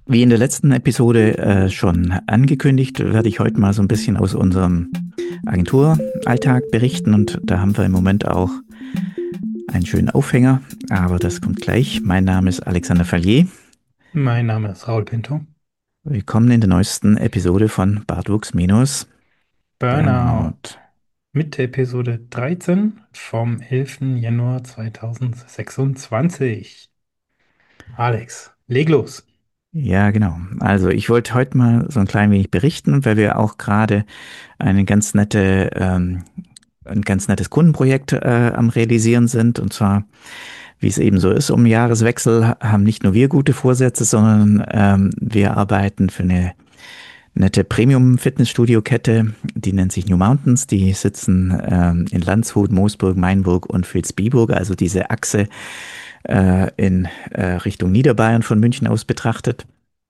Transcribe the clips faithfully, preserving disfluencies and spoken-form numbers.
Wie in der letzten Episode äh, schon angekündigt, werde ich heute mal so ein bisschen aus unserem Agenturalltag berichten und da haben wir im Moment auch einen schönen Aufhänger, aber das kommt gleich. Mein Name ist Alexander Fallier. Mein Name ist Raul Pinto. Willkommen in der neuesten Episode von Bartwuchs minus Burnout Burnout. mit der Episode dreizehn vom elften Januar zweitausendsechsundzwanzig. Alex, leg los. Ja, genau. Also ich wollte heute mal so ein klein wenig berichten, weil wir auch gerade eine ganz nette, ähm, ein ganz nettes Kundenprojekt äh, am Realisieren sind. Und zwar, wie es eben so ist, um Jahreswechsel haben nicht nur wir gute Vorsätze, sondern ähm, wir arbeiten für eine nette Premium-Fitnessstudio-Kette, die nennt sich New Mountains. Die sitzen ähm, in Landshut, Moosburg, Mainburg und Vilsbiburg, also diese Achse äh, in äh, Richtung Niederbayern von München aus betrachtet.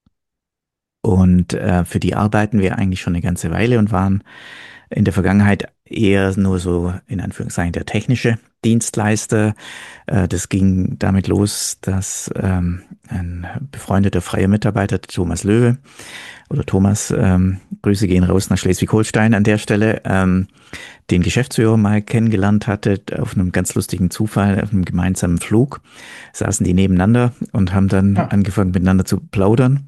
Und äh, für die arbeiten wir eigentlich schon eine ganze Weile und waren in der Vergangenheit eher nur so in Anführungszeichen der technische Dienstleister. Äh, das ging damit los, dass ähm, ein befreundeter freier Mitarbeiter, Thomas Löwe, oder Thomas, ähm, Grüße gehen raus nach Schleswig-Holstein an der Stelle, ähm, den Geschäftsführer mal kennengelernt hatte auf einem ganz lustigen Zufall, auf einem gemeinsamen Flug. Saßen die nebeneinander und haben dann Ah, angefangen miteinander zu plaudern.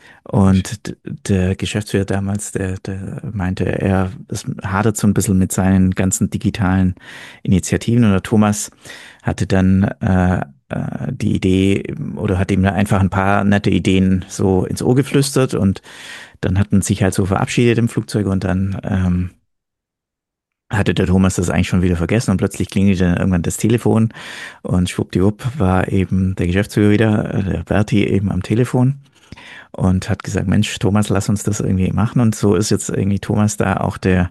Und der Geschäftsführer damals, der, der meinte, er es hadert so ein bisschen mit seinen ganzen digitalen Initiativen. Und der Thomas hatte dann äh, äh, die Idee oder hat ihm einfach ein paar nette Ideen so ins Ohr geflüstert. Und dann hatten sich halt so verabschiedet im Flugzeug und dann ähm, hatte der Thomas das eigentlich schon wieder vergessen und plötzlich klingelte dann irgendwann das Telefon und schwuppdiwupp war eben der Geschäftsführer wieder, äh, der Berti eben am Telefon und hat gesagt, Mensch, Thomas, lass uns das irgendwie machen. Und so ist jetzt irgendwie Thomas da auch der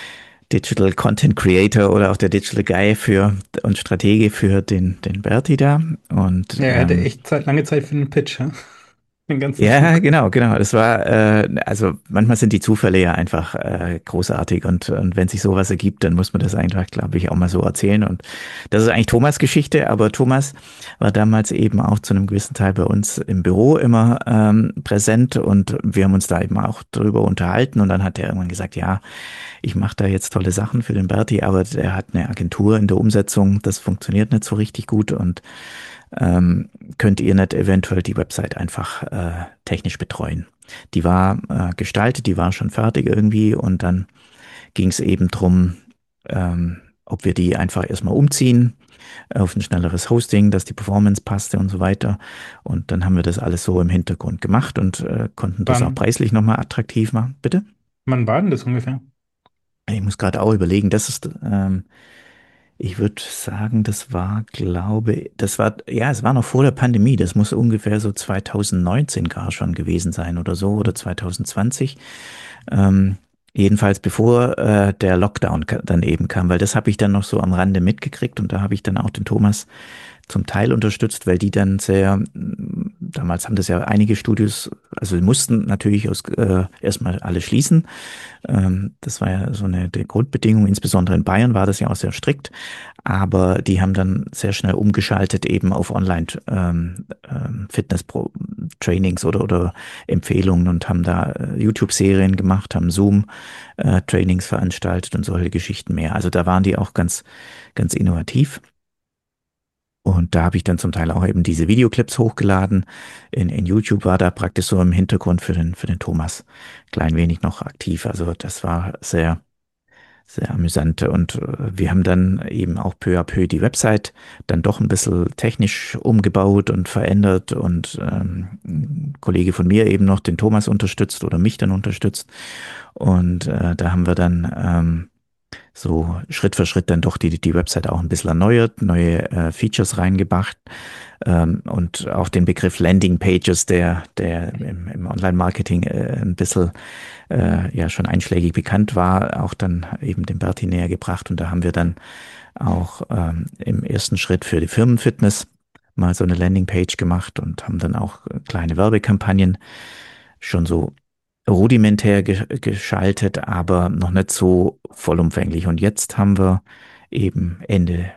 Digital Content Creator oder auch der Digital Guy für und Stratege für den, den Berti da. Und ja, er hatte ähm, echt Zeit, lange Zeit für den Pitch, ja? Den ganzen ja, Flug. genau, genau. Das war, äh, also manchmal sind die Zufälle ja einfach äh, großartig und, und wenn sich sowas ergibt, dann muss man das einfach, glaube ich, auch mal so erzählen. Und das ist eigentlich Thomas' Geschichte, aber Thomas war damals eben auch zu einem gewissen Teil bei uns im Büro immer ähm, präsent und wir haben uns da eben auch drüber unterhalten und dann hat er irgendwann gesagt, ja, ich mache da jetzt tolle Sachen für den Berti, aber der hat eine Agentur in der Umsetzung, das funktioniert nicht so richtig gut und ähm, könnt ihr nicht eventuell die Website einfach äh, technisch betreuen. Die war äh, gestaltet, die war schon fertig irgendwie und dann ging es eben drum, ähm, ob wir die einfach erstmal umziehen auf ein schnelleres Hosting, dass die Performance passte und so weiter. Und dann haben wir das alles so im Hintergrund gemacht und äh, konnten das auch Wann, preislich nochmal attraktiv machen. Bitte? wann war denn das ungefähr? Ich muss gerade auch überlegen, das ist ähm, ich würde sagen, das war, glaube, das war, ja, es war noch vor der Pandemie. Das muss ungefähr so zwanzig neunzehn gar schon gewesen sein oder so oder zwanzig zwanzig. Ähm, jedenfalls bevor äh, der Lockdown ka- dann eben kam, weil das habe ich dann noch so am Rande mitgekriegt und da habe ich dann auch den Thomas zum Teil unterstützt, weil die dann sehr, mm, damals haben das ja einige Studios, also die mussten natürlich aus, äh, erstmal alle schließen. Ähm, das war ja so eine die Grundbedingung, insbesondere in Bayern war das ja auch sehr strikt, aber die haben dann sehr schnell umgeschaltet eben auf Online ähm, ähm, Fitness-Trainings oder, oder Empfehlungen und haben da äh, YouTube-Serien gemacht, haben Zoom-Trainings veranstaltet und solche Geschichten mehr. Also da waren die auch ganz, ganz innovativ. Und da habe ich dann zum Teil auch eben diese Videoclips hochgeladen. In, in YouTube war da praktisch so im Hintergrund für den, für den Thomas klein wenig noch aktiv. Also das war sehr, sehr amüsant. Und äh, wir haben dann eben auch peu à peu die Website dann doch ein bisschen technisch umgebaut und verändert und ähm, ein Kollege von mir eben noch den Thomas unterstützt oder mich dann unterstützt. Und äh, da haben wir dann ähm, so Schritt für Schritt dann doch die, die Website auch ein bisschen erneuert, neue äh, Features reingebracht ähm, und auch den Begriff Landing Pages, der, der im, im Online-Marketing äh, ein bisschen äh, ja schon einschlägig bekannt war, auch dann eben dem Berti näher gebracht und da haben wir dann auch ähm, im ersten Schritt für die Firmenfitness mal so eine Landingpage gemacht und haben dann auch äh, kleine Werbekampagnen schon so rudimentär ge geschaltet, aber noch nicht so vollumfänglich. Und jetzt haben wir eben Ende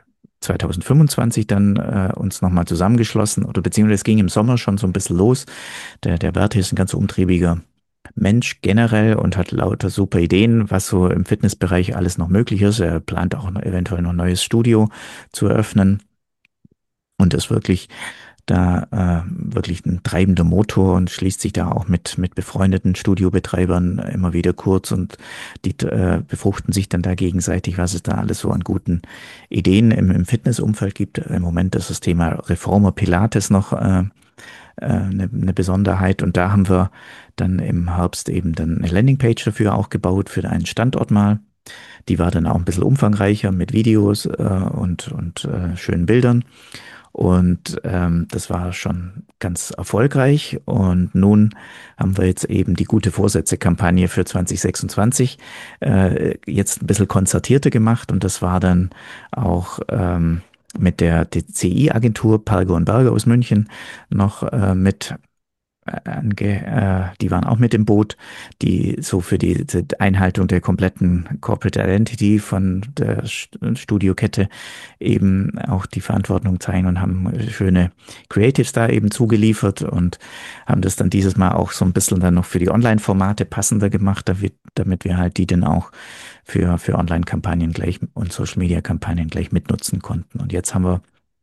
zwanzig fünfundzwanzig dann äh, uns nochmal zusammengeschlossen, oder beziehungsweise es ging im Sommer schon so ein bisschen los. Der, der Berti ist ein ganz umtriebiger Mensch generell und hat lauter super Ideen, was so im Fitnessbereich alles noch möglich ist. Er plant auch noch, eventuell noch ein neues Studio zu eröffnen und ist wirklich da äh, wirklich ein treibender Motor und schließt sich da auch mit, mit befreundeten Studiobetreibern immer wieder kurz, und die äh, befruchten sich dann da gegenseitig, was es da alles so an guten Ideen im, im Fitnessumfeld gibt. Im Moment ist das Thema Reformer Pilates noch äh, äh, eine, eine Besonderheit, und da haben wir dann im Herbst eben dann eine Landingpage dafür auch gebaut für einen Standort mal. Die war dann auch ein bisschen umfangreicher mit Videos äh, und, und äh, schönen Bildern. Und ähm, das war schon ganz erfolgreich. Und nun haben wir jetzt eben die gute Vorsätze-Kampagne für zwanzig sechsundzwanzig äh, jetzt ein bisschen konzertierter gemacht. Und das war dann auch ähm, mit der D C I-Agentur Perger und Berger aus München noch äh, mit ange, äh, die waren auch mit im Boot, die so für die, die Einhaltung der kompletten Corporate Identity von der Studiokette eben auch die Verantwortung zeigen, und haben schöne Creatives da eben zugeliefert und haben das dann dieses Mal auch so ein bisschen dann noch für die Online-Formate passender gemacht, damit, damit wir halt die dann auch für, für Online-Kampagnen gleich und Social-Media-Kampagnen gleich mitnutzen konnten. Und jetzt haben wir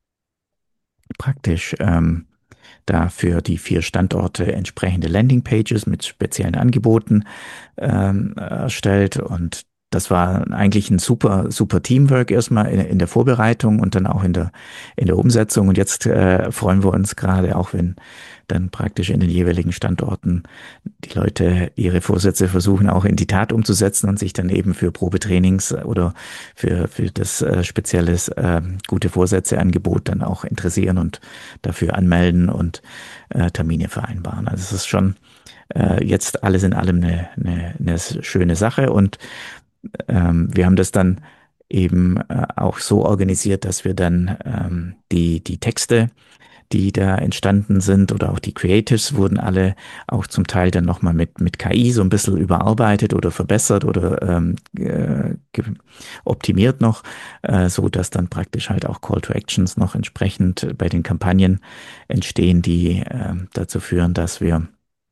praktisch ähm, da für die vier Standorte entsprechende Landingpages mit speziellen Angeboten ähm, erstellt, und das war eigentlich ein super, super Teamwork erstmal in, in der Vorbereitung und dann auch in der, in der Umsetzung. Und jetzt äh, freuen wir uns gerade, auch wenn dann praktisch in den jeweiligen Standorten die Leute ihre Vorsätze versuchen auch in die Tat umzusetzen und sich dann eben für Probetrainings oder für, für das äh, spezielles äh, gute Vorsätze-Angebot dann auch interessieren und dafür anmelden und äh, Termine vereinbaren. Also es ist schon äh, jetzt alles in allem eine, eine, eine schöne Sache, und ähm, wir haben das dann eben äh, auch so organisiert, dass wir dann ähm, die, die Texte, die da entstanden sind, oder auch die Creatives, wurden alle auch zum Teil dann nochmal mit, mit K I so ein bisschen überarbeitet oder verbessert oder ähm, äh, optimiert noch, äh, so dass dann praktisch halt auch Call to Actions noch entsprechend bei den Kampagnen entstehen, die äh, dazu führen, dass wir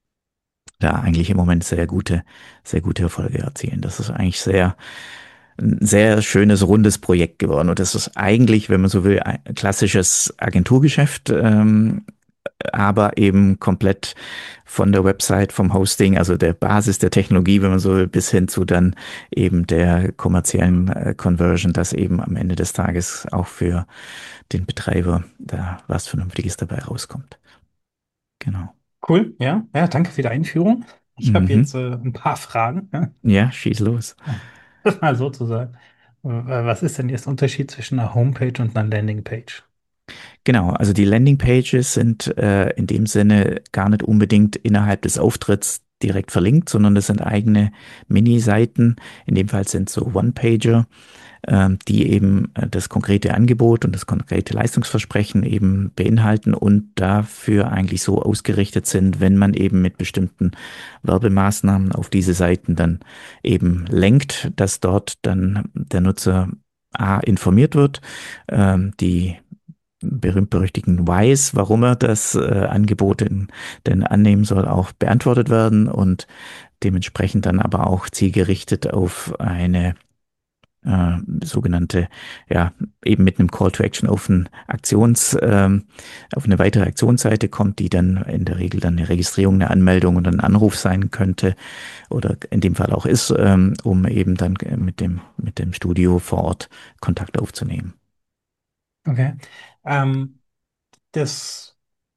da eigentlich im Moment sehr gute, sehr gute Erfolge erzielen. Das ist eigentlich sehr, ein sehr schönes, rundes Projekt geworden. Und das ist eigentlich, wenn man so will, ein klassisches Agenturgeschäft, ähm, aber eben komplett von der Website, vom Hosting, also der Basis der Technologie, wenn man so will, bis hin zu dann eben der kommerziellen äh, Conversion, dass eben am Ende des Tages auch für den Betreiber da was Vernünftiges dabei rauskommt. Genau. Cool, ja. Ja, danke für die Einführung. Ich habe Mhm. jetzt äh, ein paar Fragen, ja. Ja, schieß los. Mal sozusagen. Äh, Was ist denn jetzt der Unterschied zwischen einer Homepage und einer Landingpage? Genau, also die Landingpages sind äh, in dem Sinne gar nicht unbedingt innerhalb des Auftritts direkt verlinkt, sondern das sind eigene Mini-Seiten. In dem Fall sind so One-Pager, ähm, die eben äh, das konkrete Angebot und das konkrete Leistungsversprechen eben beinhalten und dafür eigentlich so ausgerichtet sind, wenn man eben mit bestimmten Werbemaßnahmen auf diese Seiten dann eben lenkt, dass dort dann der Nutzer A informiert wird, ähm, die berühmt-berüchtigten Whys, warum er das äh, Angebot denn, denn annehmen soll, auch beantwortet werden und dementsprechend dann aber auch zielgerichtet auf eine äh, sogenannte, ja, eben mit einem Call to Action auf ein Aktions, ähm, auf eine weitere Aktionsseite kommt, die dann in der Regel dann eine Registrierung, eine Anmeldung und ein Anruf sein könnte oder in dem Fall auch ist, ähm, um eben dann mit dem, mit dem Studio vor Ort Kontakt aufzunehmen. Okay. Ähm, das,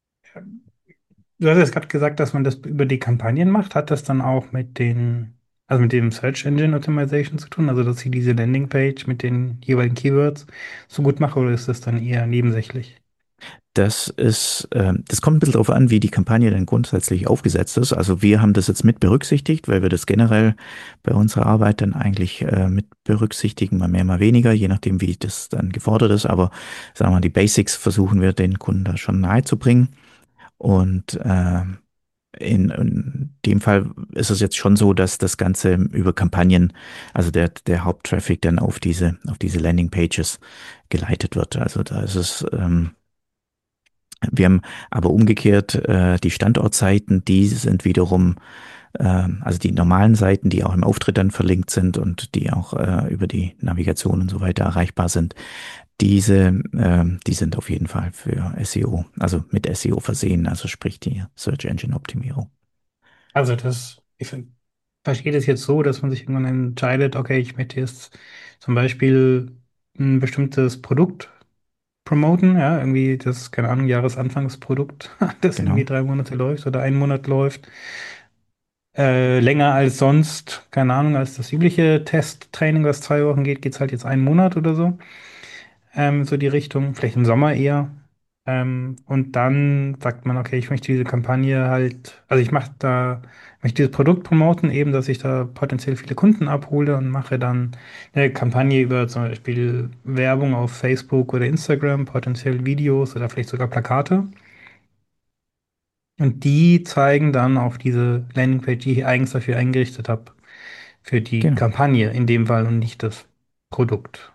Du hast jetzt gerade gesagt, dass man das über die Kampagnen macht. Hat das dann auch mit den, also mit dem Search Engine Optimization zu tun? Also, dass ich diese Landingpage mit den jeweiligen Keywords so gut mache, oder ist das dann eher nebensächlich? Das ist, äh, das kommt ein bisschen darauf an, wie die Kampagne denn grundsätzlich aufgesetzt ist. Also wir haben das jetzt mit berücksichtigt, weil wir das generell bei unserer Arbeit dann eigentlich äh, mit berücksichtigen, mal mehr, mal weniger, je nachdem, wie das dann gefordert ist. Aber sagen wir mal, die Basics versuchen wir den Kunden da schon nahe zu bringen. Und äh, in, in dem Fall ist es jetzt schon so, dass das Ganze über Kampagnen, also der, der Haupttraffic dann auf diese, auf diese Landingpages geleitet wird. Also da ist es, ähm, wir haben aber umgekehrt äh, die Standortseiten, die sind wiederum, ähm, also die normalen Seiten, die auch im Auftritt dann verlinkt sind und die auch äh, über die Navigation und so weiter erreichbar sind. Diese, ähm, die sind auf jeden Fall für S E O, also mit S E O versehen, also sprich die Search Engine Optimierung. Also das, ich ver- verstehe das jetzt so, dass man sich irgendwann entscheidet, okay, ich möchte jetzt zum Beispiel ein bestimmtes Produkt promoten, ja, irgendwie das, keine Ahnung, Jahresanfangsprodukt, das irgendwie Genau, drei Monate läuft oder einen Monat läuft, äh, länger als sonst, keine Ahnung, als das übliche Testtraining, was zwei Wochen geht, geht es halt jetzt einen Monat oder so. Ähm, so die Richtung, vielleicht im Sommer eher. Ähm, und dann sagt man, okay, ich möchte diese Kampagne halt, also ich mache da, möchte dieses Produkt promoten, eben, dass ich da potenziell viele Kunden abhole und mache dann eine Kampagne über zum Beispiel Werbung auf Facebook oder Instagram, potenziell Videos oder vielleicht sogar Plakate. Und die zeigen dann auf diese Landingpage, die ich eigens dafür eingerichtet habe, für die genau. Kampagne in dem Fall und nicht das Produkt.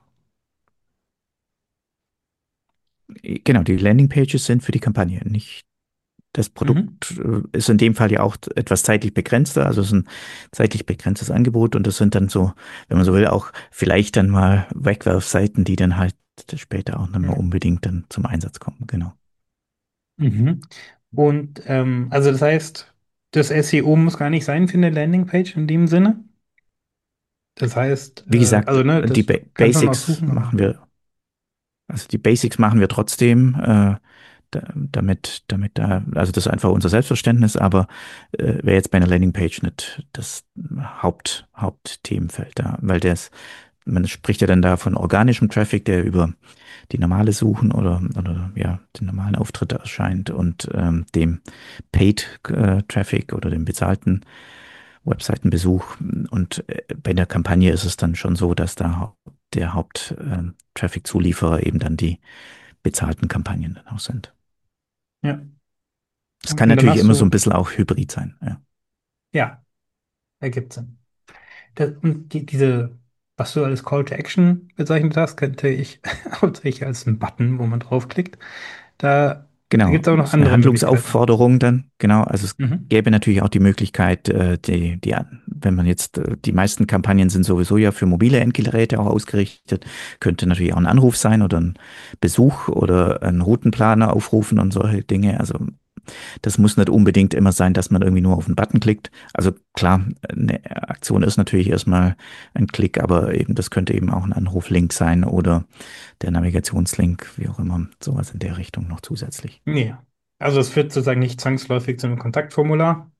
Genau, die Landingpages sind für die Kampagne, nicht das Mhm. Produkt äh, ist in dem Fall ja auch etwas zeitlich begrenzter, also es ist ein zeitlich begrenztes Angebot und das sind dann so, wenn man so will, auch vielleicht dann mal Wegwerfseiten, die dann halt später auch nicht mehr Ja. unbedingt dann zum Einsatz kommen. Genau. Mhm. Und ähm, also das heißt, das S E O muss gar nicht sein für eine Landingpage in dem Sinne. Das heißt, Wie äh, gesagt, also ne, die das ba kann schon auch Basics suchen, aber. machen wir, also die Basics machen wir trotzdem, äh, da, damit, damit da, also das ist einfach unser Selbstverständnis, aber äh, wäre jetzt bei einer Landingpage nicht das Haupt, Hauptthemenfeld da, weil das, man spricht ja dann da von organischem Traffic, der über die normale Suchen oder, oder ja, den normalen Auftritt erscheint und ähm, dem Paid äh, Traffic oder dem bezahlten Webseitenbesuch. Und äh, bei der Kampagne ist es dann schon so, dass da der Haupt-Traffic-Zulieferer eben dann die bezahlten Kampagnen dann auch sind. Ja. Das kann Und dann natürlich hast immer so ein du, bisschen auch hybrid sein. Ja. ja, ergibt Sinn. Das, und die, diese, was du als Call to Action bezeichnet hast, könnte ich hauptsächlich als einen Button, wo man draufklickt. Da, da Genau, gibt es auch noch das ist eine andere Möglichkeiten. Handlungsaufforderung dann, genau. Also es Mhm. gäbe natürlich auch die Möglichkeit, äh, die, die, wenn man jetzt, äh, die meisten Kampagnen sind sowieso ja für mobile Endgeräte auch ausgerichtet, könnte natürlich auch ein Anruf sein oder ein Besuch oder ein Routenplaner aufrufen und solche Dinge. Also das muss nicht unbedingt immer sein, dass man irgendwie nur auf einen Button klickt. Also klar, eine Aktion ist natürlich erstmal ein Klick, aber eben das könnte eben auch ein Anruflink sein oder der Navigationslink, wie auch immer, sowas in der Richtung noch zusätzlich. Nee. Also es führt sozusagen nicht zwangsläufig zu einem Kontaktformular.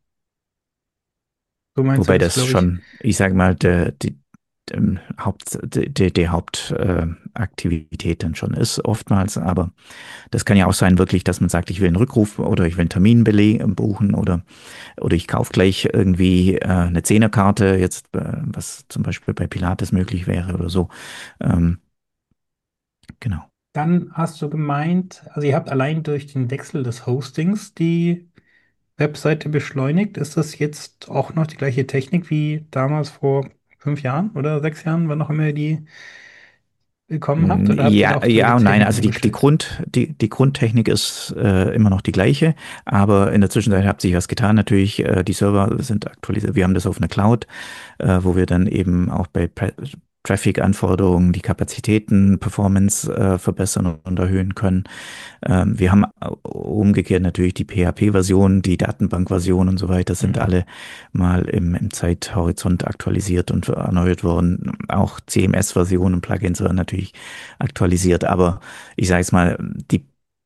So meinst du Wobei das, das glaube ich. schon, ich sage mal, der, die, ähm, Haupt, die, die, die Hauptaktivität dann schon ist oftmals, aber das kann ja auch sein wirklich, dass man sagt, ich will einen Rückruf oder ich will einen Termin belegen, buchen oder oder ich kaufe gleich irgendwie äh, eine Zehnerkarte, jetzt äh, was zum Beispiel bei Pilates möglich wäre oder so. Ähm, genau. Dann hast du gemeint, also ihr habt allein durch den Wechsel des Hostings die Webseite beschleunigt. Ist das jetzt auch noch die gleiche Technik wie damals vor fünf Jahren oder sechs Jahren, wann auch immer ihr die bekommen habt? Mm, Oder habt ihr da Ja, auch zusätzliche ja und nein. Technik Also die, die umgestellt? Grund, die, die Grundtechnik ist äh, immer noch die gleiche, aber in der Zwischenzeit hat sich was getan. Natürlich, äh, die Server sind aktualisiert. Wir haben das auf einer Cloud, äh, wo wir dann eben auch bei Pre Traffic-Anforderungen die Kapazitäten, Performance äh, verbessern und erhöhen können. Ähm, wir haben umgekehrt natürlich die P H P-Version, die Datenbank-Version und so weiter sind Mhm. alle mal im, im Zeithorizont aktualisiert und erneuert worden. Auch C M S-Versionen und Plugins werden natürlich aktualisiert, aber ich sage es mal, die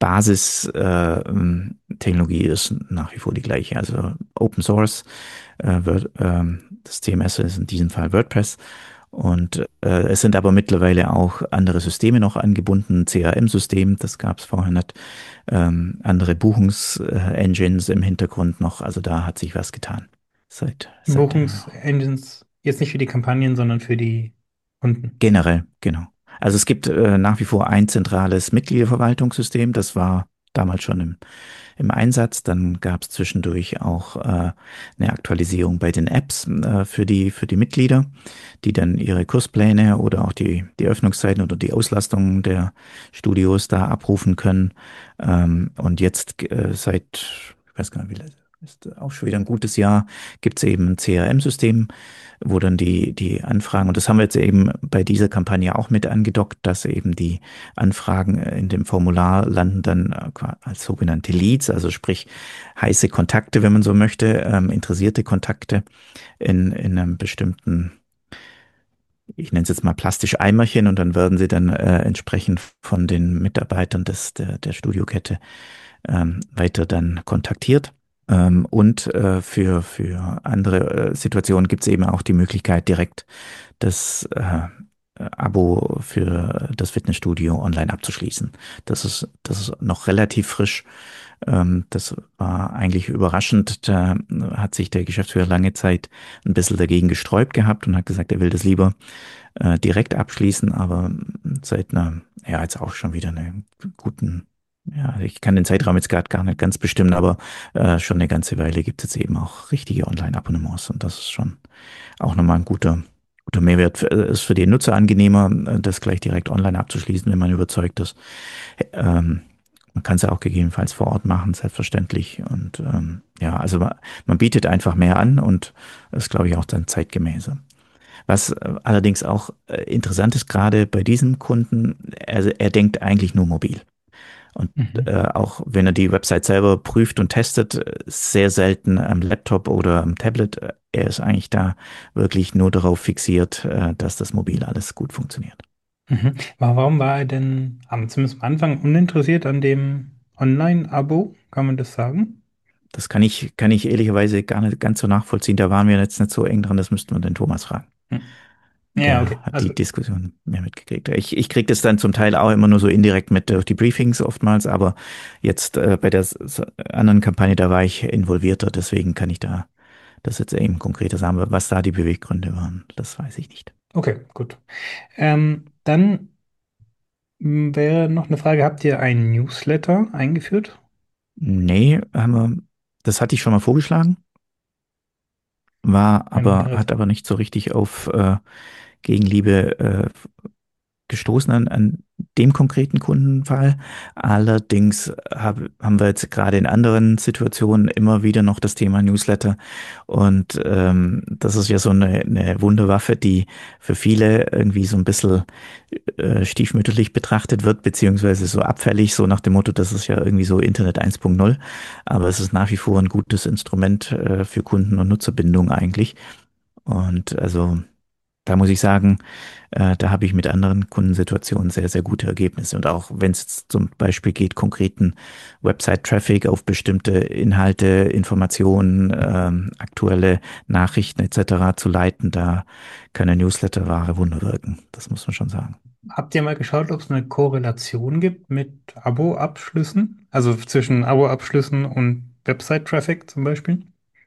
Basis-Technologie äh, ist nach wie vor die gleiche. Also Open Source, äh, Word, ähm, das C M S ist in diesem Fall WordPress. Und äh, es sind aber mittlerweile auch andere Systeme noch angebunden, C R M-System, das gab es vorher nicht, ähm, andere Buchungsengines im Hintergrund noch. Also da hat sich was getan seit, seitdem. Ja. Buchungsengines, jetzt nicht für die Kampagnen, sondern für die Kunden. Generell, genau. Also es gibt äh, nach wie vor ein zentrales Mitgliederverwaltungssystem, das war damals schon im im Einsatz. Dann gab es zwischendurch auch äh, eine Aktualisierung bei den Apps äh, für die, für die Mitglieder, die dann ihre Kurspläne oder auch die, die Öffnungszeiten oder die Auslastung der Studios da abrufen können. Ähm, und jetzt äh, seit, ich weiß gar nicht, wie lange, ist auch schon wieder ein gutes Jahr, gibt es eben ein C R M-System, wo dann die, die Anfragen, und das haben wir jetzt eben bei dieser Kampagne auch mit angedockt, dass eben die Anfragen in dem Formular landen dann äh, als sogenannte Leads, also sprich heiße Kontakte, wenn man so möchte, ähm, interessierte Kontakte in, in einem bestimmten, ich nenne es jetzt mal plastisch Eimerchen, und dann werden sie dann äh, entsprechend von den Mitarbeitern des, der, der Studiokette ähm, weiter dann kontaktiert. Ähm, und äh, für, für andere äh, Situationen gibt es eben auch die Möglichkeit, direkt das äh, Abo für das Fitnessstudio online abzuschließen. Das ist, das ist noch relativ frisch. Ähm, das war eigentlich überraschend. Da hat sich der Geschäftsführer lange Zeit ein bisschen dagegen gesträubt gehabt und hat gesagt, er will das lieber äh, direkt abschließen, aber seit einer, ja, jetzt auch schon wieder eine guten, ja, ich kann den Zeitraum jetzt gerade gar nicht ganz bestimmen, aber äh, schon eine ganze Weile gibt es jetzt eben auch richtige Online-Abonnements, und das ist schon auch nochmal ein guter, guter Mehrwert. Äh, Ist für den Nutzer angenehmer, äh, das gleich direkt online abzuschließen, wenn man überzeugt ist. Ähm, Man kann es ja auch gegebenenfalls vor Ort machen, selbstverständlich. Und ähm, ja, also man, man bietet einfach mehr an, und das ist, glaube ich, auch dann zeitgemäßer. Was äh, allerdings auch äh, interessant ist, gerade bei diesem Kunden, er, er denkt eigentlich nur mobil. Und Mhm. äh, auch wenn er die Website selber prüft und testet, äh, sehr selten am Laptop oder am Tablet. Äh, Er ist eigentlich da wirklich nur darauf fixiert, äh, dass das mobil alles gut funktioniert. Mhm. Aber warum war er denn am, zumindest am Anfang uninteressiert an dem Online-Abo? Kann man das sagen? Das kann ich, kann ich ehrlicherweise gar nicht ganz so nachvollziehen. Da waren wir jetzt nicht so eng dran, das müssten wir den Thomas fragen. Hm. Ja, Der okay. hat Also, die Diskussion mehr mitgekriegt. Ich, ich kriege das dann zum Teil auch immer nur so indirekt mit durch die Briefings oftmals, aber jetzt äh, bei der s- s- anderen Kampagne, da war ich involvierter, deswegen kann ich da das jetzt eben konkreter sagen. Was da die Beweggründe waren, das weiß ich nicht. okay, gut. Ähm, dann m, wäre noch eine Frage, habt ihr einen Newsletter eingeführt? Nee, haben wir, das hatte ich schon mal vorgeschlagen, war Ähm, aber, wäre- hat aber nicht so richtig auf äh, Gegenliebe äh, gestoßen an, an dem konkreten Kundenfall. Allerdings hab, haben wir jetzt gerade in anderen Situationen immer wieder noch das Thema Newsletter. Und ähm, das ist ja so eine, eine Wunderwaffe, die für viele irgendwie so ein bisschen äh, stiefmütterlich betrachtet wird, beziehungsweise so abfällig, so nach dem Motto, das ist ja irgendwie so Internet eins Punkt null. Aber es ist nach wie vor ein gutes Instrument äh, für Kunden- und Nutzerbindung eigentlich. Und also da muss ich sagen, äh, da habe ich mit anderen Kundensituationen sehr, sehr gute Ergebnisse. Und auch wenn es jetzt zum Beispiel geht, konkreten Website-Traffic auf bestimmte Inhalte, Informationen, ähm, aktuelle Nachrichten et cetera zu leiten, da kann ein Newsletter wahre Wunder wirken. Das muss man schon sagen. Habt ihr mal geschaut, ob es eine Korrelation gibt mit Abo-Abschlüssen? Also zwischen Abo-Abschlüssen und Website-Traffic zum Beispiel?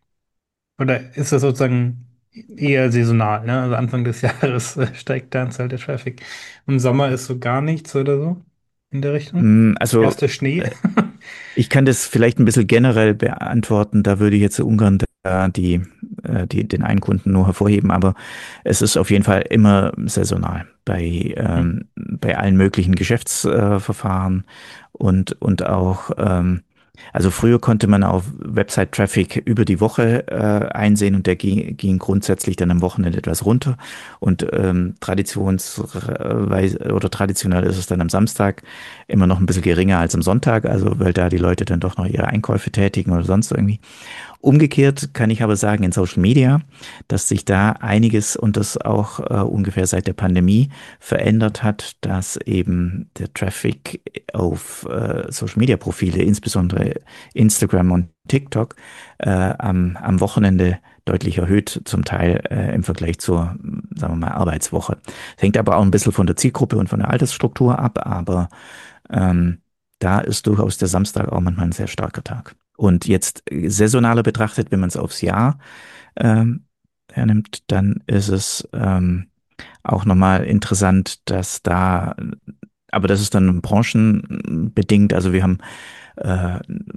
Oder ist das sozusagen eher saisonal, ne? Also Anfang des Jahres äh, steigt die Anzahl der Traffic. Im Sommer ist so gar nichts oder so in der Richtung? Mm, Also Erster Schnee? äh, ich kann das vielleicht ein bisschen generell beantworten. Da würde ich jetzt so ungern da die, äh, die, den einen Kunden nur hervorheben, aber es ist auf jeden Fall immer saisonal bei, Hm. ähm, bei allen möglichen Geschäftsverfahren, äh, Verfahren und, und auch, ähm, also früher konnte man auf Website-Traffic über die Woche äh, einsehen, und der ging, ging grundsätzlich dann am Wochenende etwas runter, und ähm, traditionsweise oder traditionell ist es dann am Samstag immer noch ein bisschen geringer als am Sonntag, also weil da die Leute dann doch noch ihre Einkäufe tätigen oder sonst irgendwie. Umgekehrt kann ich aber sagen, in Social Media, dass sich da einiges, und das auch äh, ungefähr seit der Pandemie verändert hat, dass eben der Traffic auf äh, Social Media Profile, insbesondere Instagram und TikTok, äh, am, am Wochenende deutlich erhöht, zum Teil äh, im Vergleich zur, sagen wir mal, Arbeitswoche. Das hängt aber auch ein bisschen von der Zielgruppe und von der Altersstruktur ab, aber ähm, da ist durchaus der Samstag auch manchmal ein sehr starker Tag. Und jetzt äh, saisonaler betrachtet, wenn man es aufs Jahr ähm, hernimmt, dann ist es ähm, auch nochmal interessant, dass da, aber das ist dann branchenbedingt, also wir haben äh,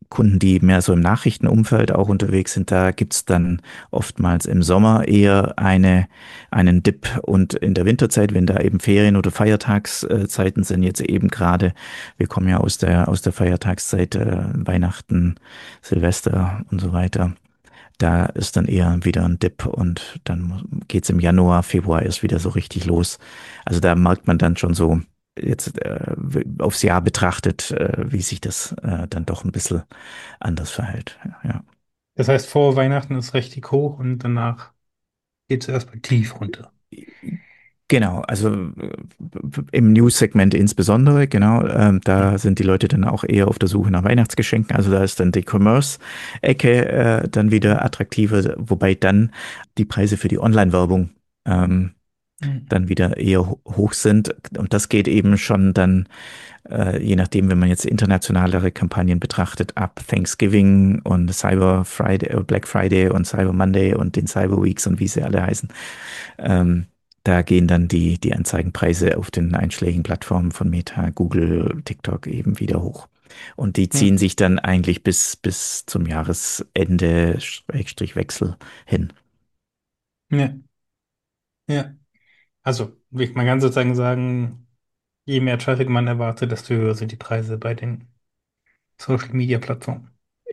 Kunden, die mehr so im Nachrichtenumfeld auch unterwegs sind, da gibt's dann oftmals im Sommer eher eine, einen Dip und in der Winterzeit, wenn da eben Ferien- oder Feiertagszeiten sind, jetzt eben gerade, wir kommen ja aus der, aus der Feiertagszeit, äh, Weihnachten, Silvester und so weiter. Da ist dann eher wieder ein Dip und dann geht's im Januar, Februar erst wieder so richtig los. Also da merkt man dann schon so jetzt äh, aufs Jahr betrachtet, äh, wie sich das äh, dann doch ein bisschen anders verhält. Ja. Das heißt, vor Weihnachten ist richtig hoch und danach geht es erstmal tief runter. Genau, also äh, im News-Segment insbesondere, genau, ähm, Hm. da sind die Leute dann auch eher auf der Suche nach Weihnachtsgeschenken. Also da ist dann die Commerce-Ecke äh, dann wieder attraktiver, wobei dann die Preise für die Online-Werbung ähm, Hm. dann wieder eher ho- hoch sind. Und das geht eben schon dann, äh, je nachdem, wenn man jetzt internationalere Kampagnen betrachtet, ab Thanksgiving und Cyber Friday, äh, Black Friday und Cyber Monday und den Cyber Weeks und wie sie alle heißen. Ähm, Da gehen dann die, die Anzeigenpreise auf den einschlägigen Plattformen von Meta, Google, TikTok eben wieder hoch. Und die Hm. ziehen sich dann eigentlich bis, bis zum Jahresende, Schrägstrich Wechsel hin. Ja, ja. Also, wie- man kann sozusagen sagen, je mehr Traffic man erwartet, desto höher sind die Preise bei den Social Media Plattformen.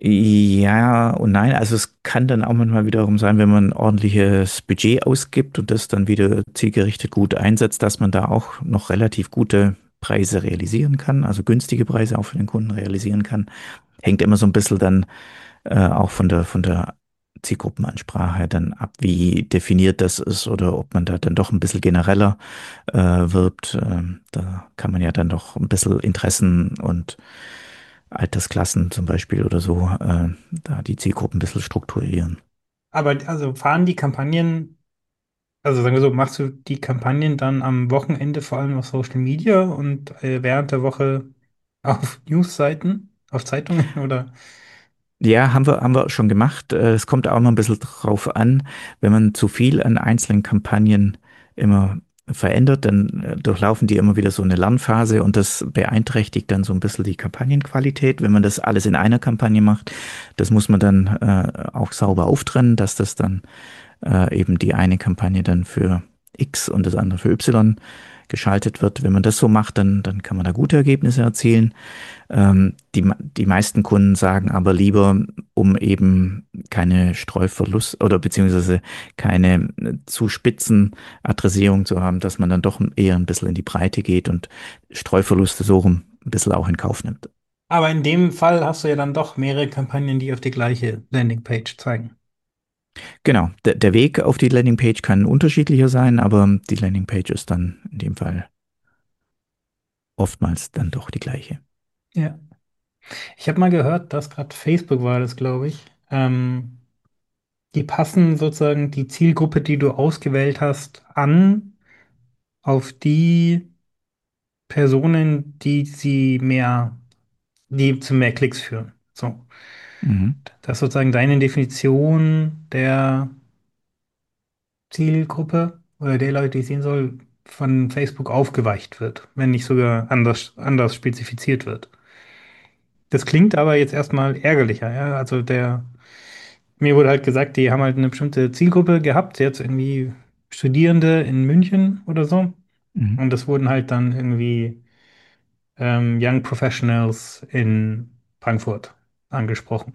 Ja und nein, also es kann dann auch manchmal wiederum sein, wenn man ein ordentliches Budget ausgibt und das dann wieder zielgerichtet gut einsetzt, dass man da auch noch relativ gute Preise realisieren kann, also günstige Preise auch für den Kunden realisieren kann. Hängt immer so ein bisschen dann äh, auch von der, von der Zielgruppenansprache dann ab, wie definiert das ist oder ob man da dann doch ein bisschen genereller äh, wirbt. Ähm, da kann man ja dann doch ein bisschen Interessen und Altersklassen zum Beispiel oder so, äh, da die Zielgruppen ein bisschen strukturieren. Aber also fahren die Kampagnen, also sagen wir so, machst du die Kampagnen dann am Wochenende vor allem auf Social Media und äh, während der Woche auf Newsseiten, auf Zeitungen oder? Ja, haben wir, haben wir schon gemacht. Äh, Es kommt auch noch ein bisschen drauf an, wenn man zu viel an einzelnen Kampagnen immer verändert, dann äh, durchlaufen die immer wieder so eine Lernphase und das beeinträchtigt dann so ein bisschen die Kampagnenqualität. Wenn man das alles in einer Kampagne macht, das muss man dann äh, auch sauber auftrennen, dass das dann äh, eben die eine Kampagne dann für X und das andere für Y geschaltet wird. Wenn man das so macht, dann, dann kann man da gute Ergebnisse erzielen. Ähm, die, die meisten Kunden sagen aber lieber, um eben keine Streuverlust oder beziehungsweise keine äh, zu spitzen Adressierung zu haben, dass man dann doch eher ein bisschen in die Breite geht und Streuverluste so rum ein bisschen auch in Kauf nimmt. Aber in dem Fall hast du ja dann doch mehrere Kampagnen, die auf die gleiche Landingpage zeigen. Genau, der, der Weg auf die Landingpage kann unterschiedlicher sein, aber die Landingpage ist dann in dem Fall oftmals dann doch die gleiche. Ja. Ich habe mal gehört, dass gerade Facebook war das, glaube ich. Ähm, die passen sozusagen die Zielgruppe, die du ausgewählt hast, an auf die Personen, die sie mehr, die zu mehr Klicks führen. So, Mhm. das ist sozusagen deine Definition der Zielgruppe oder der Leute, die ich sehen soll, von Facebook aufgeweicht wird, wenn nicht sogar anders, anders spezifiziert wird. Das klingt aber jetzt erstmal ärgerlicher, ja. Also der, mir wurde halt gesagt, die haben halt eine bestimmte Zielgruppe gehabt, jetzt irgendwie Studierende in München oder so. Mhm. Und das wurden halt dann irgendwie ähm, Young Professionals in Frankfurt angesprochen.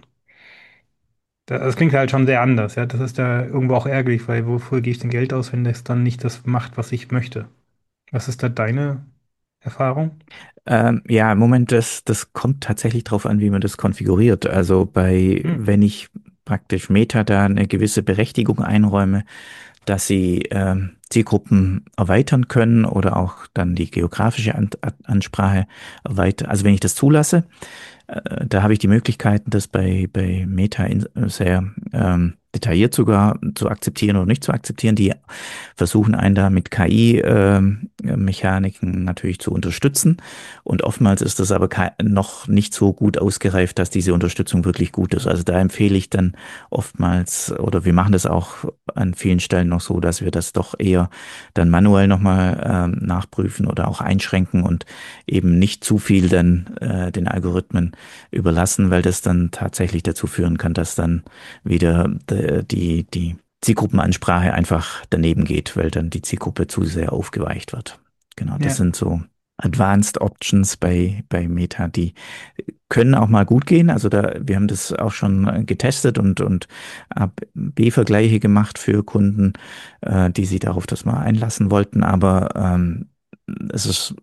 Da- Das klingt halt schon sehr anders, ja. Das ist ja irgendwo auch ärgerlich, weil wofür gehe ich denn Geld aus, wenn das dann nicht das macht, was ich möchte? Was ist da deine Erfahrung? Ähm, ja, im Moment, das, das kommt tatsächlich drauf an, wie man das konfiguriert. Also bei, Hm. wenn ich praktisch Meta da eine gewisse Berechtigung einräume, dass sie ähm, Zielgruppen erweitern können oder auch dann die geografische An An- Ansprache erweitern. Also wenn ich das zulasse, äh, da habe ich die Möglichkeiten, das bei, bei Meta in, sehr ähm, detailliert sogar zu akzeptieren oder nicht zu akzeptieren. Die versuchen einen da mit K I-Mechaniken natürlich zu unterstützen. Und oftmals ist das aber kei- noch nicht so gut ausgereift, dass diese Unterstützung wirklich gut ist. Also da empfehle ich dann oftmals, oder wir machen das auch an vielen Stellen noch so, dass wir das doch eher dann manuell nochmal ähm, nachprüfen oder auch einschränken und eben nicht zu viel dann äh, den Algorithmen überlassen, weil das dann tatsächlich dazu führen kann, dass dann wieder äh, die, die Zielgruppenansprache einfach daneben geht, weil dann die Zielgruppe zu sehr aufgeweicht wird. Genau, das Ja, sind so Advanced Options bei, bei Meta, die können auch mal gut gehen. Also da, wir haben das auch schon getestet und, und A B-Vergleiche gemacht für Kunden, äh, die sich darauf das mal einlassen wollten. Aber ähm, es ist,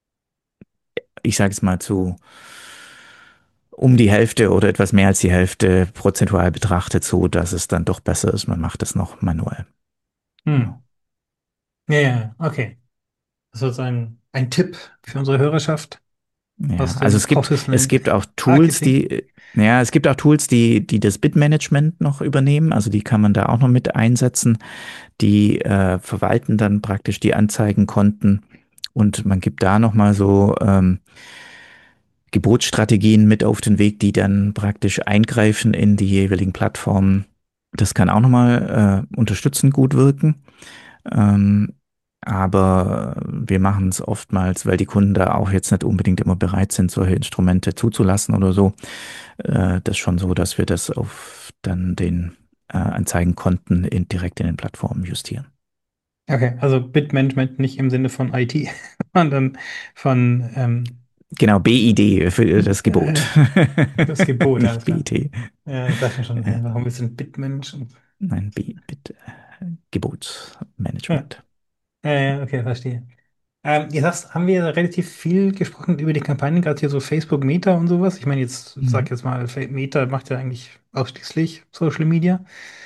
ich sage es mal, zu um die Hälfte oder etwas mehr als die Hälfte prozentual betrachtet so, dass es dann doch besser ist. Man macht es noch manuell. hm. Genau. Ja, ja, okay. Das ist ein, ein Tipp für unsere Hörerschaft Ja, aus also dem es gibt, es Professional gibt auch Tools, Marketing. die, ja, es gibt auch Tools, die, die das Bitmanagement noch übernehmen. Also die kann man da auch noch mit einsetzen. Die äh, verwalten dann praktisch die Anzeigenkonten und man gibt da nochmal so ähm, Gebotsstrategien mit auf den Weg, die dann praktisch eingreifen in die jeweiligen Plattformen. Das kann auch nochmal äh, unterstützend gut wirken. Ähm, aber wir machen es oftmals, weil die Kunden da auch jetzt nicht unbedingt immer bereit sind, solche Instrumente zuzulassen oder so. Äh, das ist schon so, dass wir das auf dann den äh, Anzeigenkonten in, direkt in den Plattformen justieren. Okay, also Bitmanagement nicht im Sinne von I T, sondern von ähm, Genau, B I D für das Gebot. äh, das Gebot, Nicht alles klar. B I T. Ja, ich dachte mir schon, hä, Ja, warum ist denn Bitmensch? nein, B, Bit, Ja, Gebotsmanagement. ja, ja, okay, verstehe. Ähm, jetzt hast, haben wir relativ viel gesprochen über die Kampagnen, gerade hier so Facebook, Meta und sowas. Ich meine, jetzt Mhm. sag jetzt mal, Fa- Meta macht ja eigentlich ausschließlich Social Media.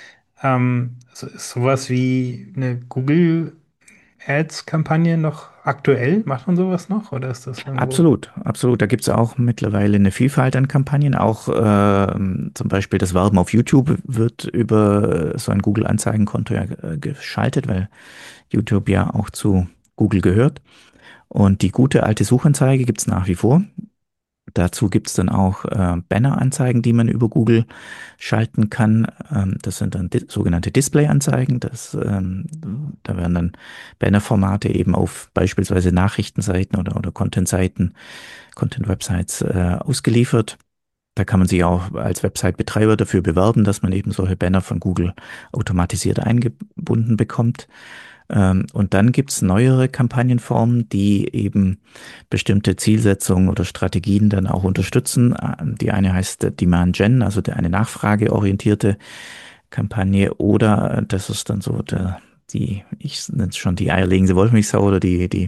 Ähm, so, ist sowas wie eine Google Ads-Kampagne noch aktuell? Macht man sowas noch oder ist das irgendwo? Absolut, absolut. Da gibt es auch mittlerweile eine Vielfalt an Kampagnen. Auch ähm, zum Beispiel das Werben auf YouTube wird über so ein Google-Anzeigenkonto ja äh, geschaltet, weil YouTube ja auch zu Google gehört. Und die gute alte Suchanzeige gibt es nach wie vor. Dazu gibt es dann auch äh, Banner-Anzeigen, die man über Google schalten kann. Ähm, das sind dann di sogenannte Display-Anzeigen. Das, ähm, da werden dann Banner-Formate eben auf beispielsweise Nachrichtenseiten oder, oder Content-Seiten, Content-Websites äh, ausgeliefert. Da kann man sich auch als Website-Betreiber dafür bewerben, dass man eben solche Banner von Google automatisiert eingebunden bekommt. Ähm, und dann gibt's neuere Kampagnenformen, die eben bestimmte Zielsetzungen oder Strategien dann auch unterstützen. Ähm, Die eine heißt äh, Demand Gen, also der- eine nachfrageorientierte Kampagne, oder äh, das ist dann so der, die, ich nenne es schon die eierlegende Wollmilchsau oder die, die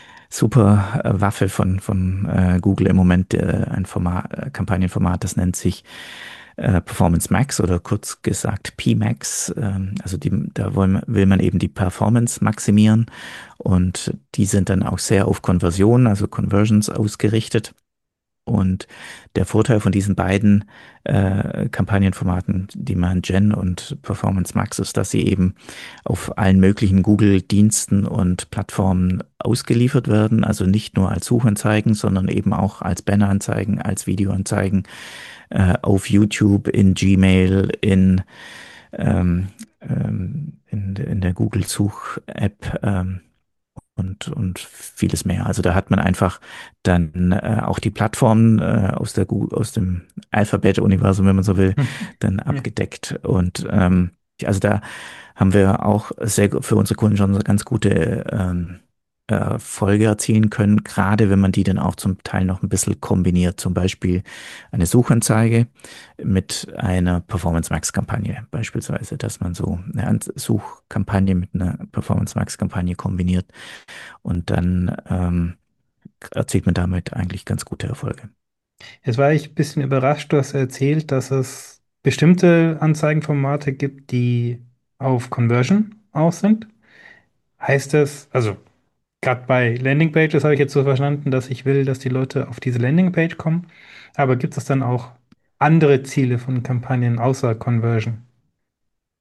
super äh, Waffe von, von äh, Google im Moment, äh, ein Format, äh, Kampagnenformat, das nennt sich äh, Performance Max oder kurz gesagt P Max. Ähm, also die, da wollen, will man eben die Performance maximieren und die sind dann auch sehr auf Konversion, also Conversions ausgerichtet. Und der Vorteil von diesen beiden äh, Kampagnenformaten, Demand Gen und Performance Max, ist, dass sie eben auf allen möglichen Google-Diensten und Plattformen ausgeliefert werden. Also nicht nur als Suchanzeigen, sondern eben auch als Banneranzeigen, als Videoanzeigen äh, auf YouTube, in Gmail, in, ähm, ähm, in, in der Google-Such-App. Ähm, und, und vieles mehr. Also da hat man einfach dann äh, auch die Plattformen äh, aus der Gu- aus dem Alphabet-Universum, wenn man so will, dann Ja. abgedeckt. Und ähm, also da haben wir auch sehr gu- für unsere Kunden schon so ganz gute ähm, Erfolge erzielen können, gerade wenn man die dann auch zum Teil noch ein bisschen kombiniert. Zum Beispiel eine Suchanzeige mit einer Performance Max Kampagne beispielsweise, dass man so eine An- Suchkampagne mit einer Performance Max Kampagne kombiniert und dann ähm, erzielt man damit eigentlich ganz gute Erfolge. Jetzt war ich ein bisschen überrascht, du hast erzählt, dass es bestimmte Anzeigenformate gibt, die auf Conversion aus sind. Heißt das, also gerade bei Landingpages habe ich jetzt so verstanden, dass ich will, dass die Leute auf diese Landingpage kommen. Aber gibt es dann auch andere Ziele von Kampagnen außer Conversion?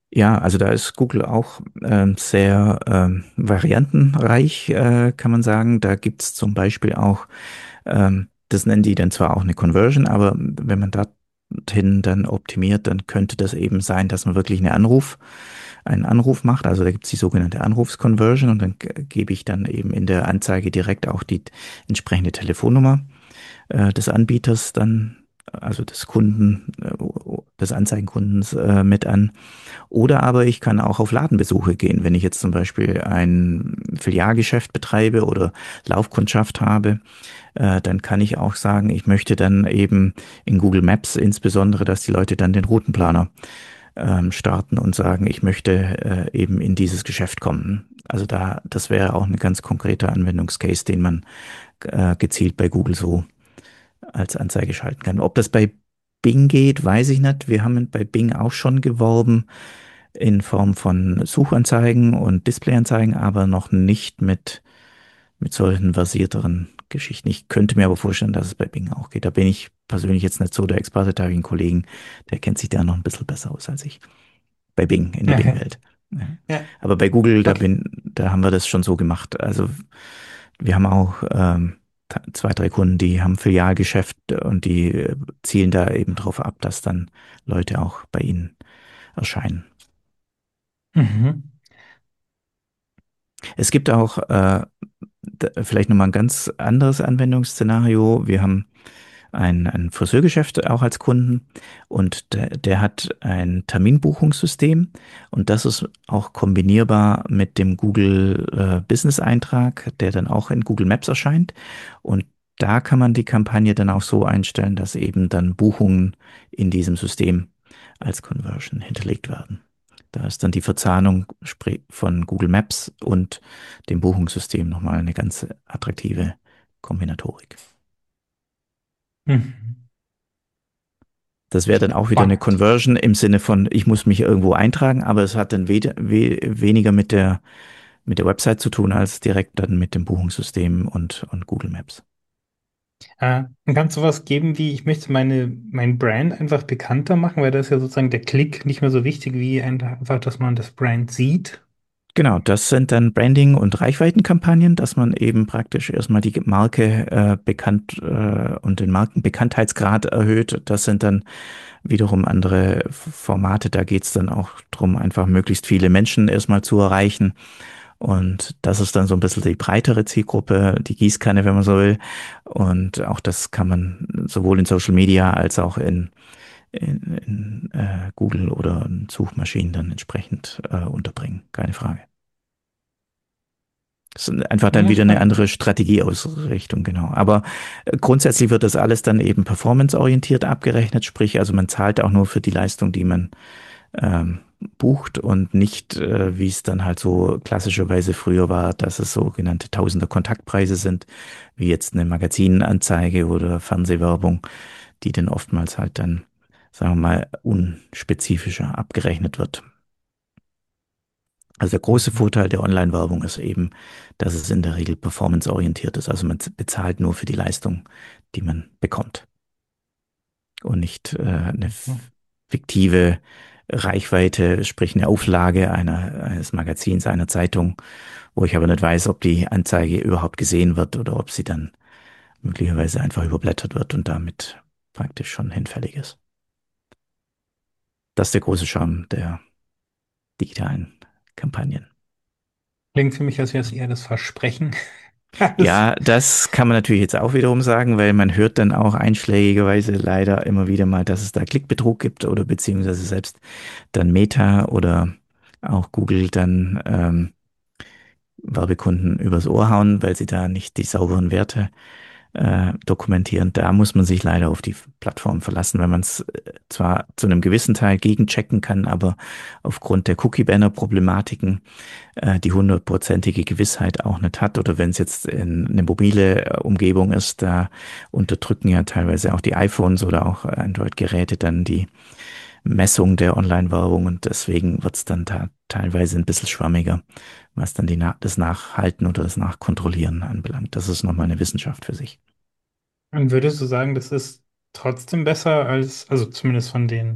Ja, also da ist Google auch ähm, sehr ähm, variantenreich, äh, kann man sagen. Da gibt's zum Beispiel auch, ähm, das nennen die dann zwar auch eine Conversion, aber wenn man dorthin dann optimiert, dann könnte das eben sein, dass man wirklich eine Anruf, einen Anruf macht. Also da gibt's die sogenannte Anrufsconversion und dann g- gebe ich dann eben in der Anzeige direkt auch die entsprechende Telefonnummer äh, des Anbieters dann, also des Kunden, äh, des Anzeigenkundens äh, mit an. Oder aber ich kann auch auf Ladenbesuche gehen. Wenn ich jetzt zum Beispiel ein Filialgeschäft betreibe oder Laufkundschaft habe, äh, dann kann ich auch sagen, ich möchte dann eben in Google Maps insbesondere, dass die Leute dann den Routenplaner ähm, starten und sagen, ich möchte äh, eben in dieses Geschäft kommen. Also da, das wäre auch ein ganz konkreter Anwendungscase, den man äh, gezielt bei Google so als Anzeige schalten kann. Ob das bei Bing geht, weiß ich nicht. Wir haben bei Bing auch schon geworben in Form von Suchanzeigen und Displayanzeigen, aber noch nicht mit, mit solchen versierteren Geschichten. Ich könnte mir aber vorstellen, dass es bei Bing auch geht. Da bin ich persönlich jetzt nicht so der Experte, da habe ich einen Kollegen, der kennt sich da noch ein bisschen besser aus als ich. Bei Bing, in der Okay. Bing-Welt. Ja. Ja, Aber bei Google, da okay. bin, da haben wir das schon so gemacht. Also wir haben auch ähm, ta- zwei, drei Kunden, die haben Filialgeschäft und die äh, zielen da eben drauf ab, dass dann Leute auch bei ihnen erscheinen. Mhm. Es gibt auch äh, d- vielleicht nochmal ein ganz anderes Anwendungsszenario. Wir haben ein, ein Friseurgeschäft auch als Kunden und der, der hat ein Terminbuchungssystem und das ist auch kombinierbar mit dem Google äh, Business Eintrag, der dann auch in Google Maps erscheint und da kann man die Kampagne dann auch so einstellen, dass eben dann Buchungen in diesem System als Conversion hinterlegt werden. Da ist dann die Verzahnung spre- von Google Maps und dem Buchungssystem nochmal eine ganz attraktive Kombinatorik. Mhm. Das wäre dann auch wieder eine Spannend. Conversion im Sinne von, ich muss mich irgendwo eintragen, aber es hat dann we we weniger mit der, mit der Website zu tun, als direkt dann mit dem Buchungssystem und, und Google Maps. Äh, und kannst du was geben wie, ich möchte meine, mein Brand einfach bekannter machen, weil da ist ja sozusagen der Klick nicht mehr so wichtig wie ein- einfach, dass man das Brand sieht. Genau, das sind dann Branding- und Reichweitenkampagnen, dass man eben praktisch erstmal die Marke äh, bekannt äh, und den Markenbekanntheitsgrad erhöht. Das sind dann wiederum andere Formate. Da geht es dann auch darum, einfach möglichst viele Menschen erstmal zu erreichen. Und das ist dann so ein bisschen die breitere Zielgruppe, die Gießkanne, wenn man so will. Und auch das kann man sowohl in Social Media als auch in, in, in äh, Google oder in Suchmaschinen dann entsprechend äh, unterbringen. Keine Frage. Das ist einfach dann Ja, wieder eine spannend. andere Strategieausrichtung, genau. Aber äh, grundsätzlich wird das alles dann eben performanceorientiert abgerechnet, sprich, also man zahlt auch nur für die Leistung, die man ähm, bucht und nicht, äh, wie es dann halt so klassischerweise früher war, dass es sogenannte Tausender Kontaktpreise sind, wie jetzt eine Magazinanzeige oder Fernsehwerbung, die dann oftmals halt dann, sagen wir mal, unspezifischer abgerechnet wird. Also der große Mhm. Vorteil der Online-Werbung ist eben, dass es in der Regel performanceorientiert ist. Also man bezahlt nur für die Leistung, die man bekommt und nicht äh, eine fiktive Reichweite, sprich eine Auflage einer, eines Magazins, einer Zeitung, wo ich aber nicht weiß, ob die Anzeige überhaupt gesehen wird oder ob sie dann möglicherweise einfach überblättert wird und damit praktisch schon hinfällig ist. Das ist der große Charme der digitalen Kampagnen. Klingt für mich, als wäre es eher das Versprechen. Alles. Ja, das kann man natürlich jetzt auch wiederum sagen, weil man hört dann auch einschlägigerweise leider immer wieder mal, dass es da Klickbetrug gibt oder beziehungsweise selbst dann Meta oder auch Google dann ähm, Werbekunden übers Ohr hauen, weil sie da nicht die sauberen Werte äh, dokumentieren. Da muss man sich leider auf die Plattform verlassen, weil man es äh, zwar zu einem gewissen Teil gegenchecken kann, aber aufgrund der Cookie-Banner-Problematiken äh, die hundertprozentige Gewissheit auch nicht hat. Oder wenn es jetzt in eine mobile äh, Umgebung ist, da unterdrücken ja teilweise auch die iPhones oder auch Android-Geräte dann die Messung der Online-Werbung und deswegen wird es dann da teilweise ein bisschen schwammiger, was dann die, Na- das Nachhalten oder das Nachkontrollieren anbelangt. Das ist nochmal eine Wissenschaft für sich. Und würdest du sagen, das ist trotzdem besser als, also zumindest von den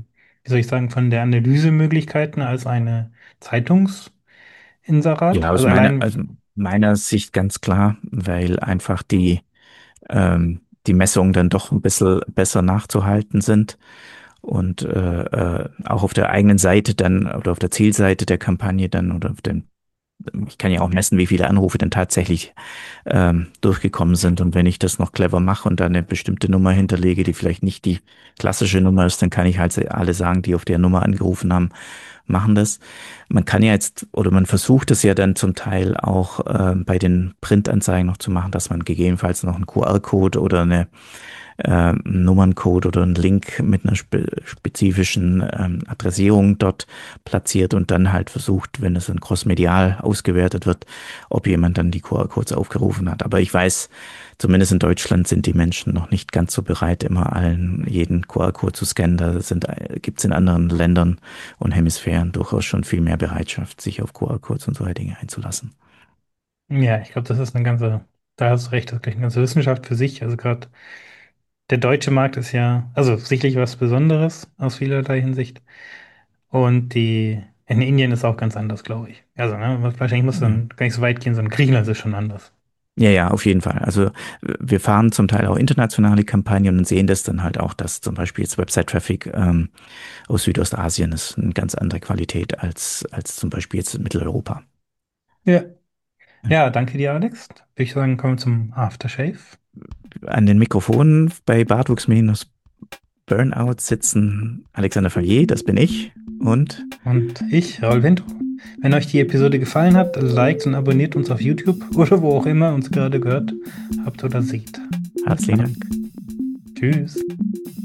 wie soll ich sagen, von der Analysemöglichkeiten als eine Zeitungsinserat. Ja, aus Also meiner, allein, also meiner Sicht ganz klar, weil einfach die, ähm, die Messungen dann doch ein bisschen besser nachzuhalten sind und äh, äh, auch auf der eigenen Seite dann oder auf der Zielseite der Kampagne dann oder auf den, ich kann ja auch messen, wie viele Anrufe dann tatsächlich ähm, durchgekommen sind. Und wenn ich das noch clever mache und da eine bestimmte Nummer hinterlege, die vielleicht nicht die klassische Nummer ist, dann kann ich halt alle sagen, die auf der Nummer angerufen haben, machen das. Man kann ja jetzt, oder man versucht es ja dann zum Teil auch äh, bei den Printanzeigen noch zu machen, dass man gegebenenfalls noch einen Q R-Code oder eine äh, einen Nummerncode oder einen Link mit einer spe spezifischen ähm, Adressierung dort platziert und dann halt versucht, wenn es dann crossmedial ausgewertet wird, ob jemand dann die Q R-Codes aufgerufen hat. Aber ich weiß, zumindest in Deutschland sind die Menschen noch nicht ganz so bereit, immer allen jeden Q R-Code zu scannen. Da sind, gibt es in anderen Ländern und Hemisphären durchaus schon viel mehr Bereitschaft, sich auf Q R-Codes und solche Dinge einzulassen. ja, ich glaube, das ist eine ganze, da hast du recht, das ist gleich eine ganze Wissenschaft für sich. Also gerade der deutsche Markt ist ja, also sicherlich was Besonderes aus vielerlei Hinsicht. Und die in Indien ist auch ganz anders, glaube ich. Also, ne, wahrscheinlich muss Mhm. dann gar nicht so weit gehen, sondern Griechenland ist schon anders. Ja, ja, auf jeden Fall. Also wir fahren zum Teil auch internationale Kampagnen und sehen das dann halt auch, dass zum Beispiel jetzt Website-Traffic ähm, aus Südostasien ist eine ganz andere Qualität als, als zum Beispiel jetzt in Mitteleuropa. Ja. Ja. Ja, danke dir, Alex. Würde ich sagen, kommen wir zum Aftershave. An den Mikrofonen bei Bartwuchs-Burnout sitzen Alexander Fallier, das bin ich, und Und ich, Raul Vento. Wenn euch die Episode gefallen hat, liked und abonniert uns auf YouTube oder wo auch immer uns gerade gehört habt oder seht. Bis herzlichen dann. Dank. Tschüss.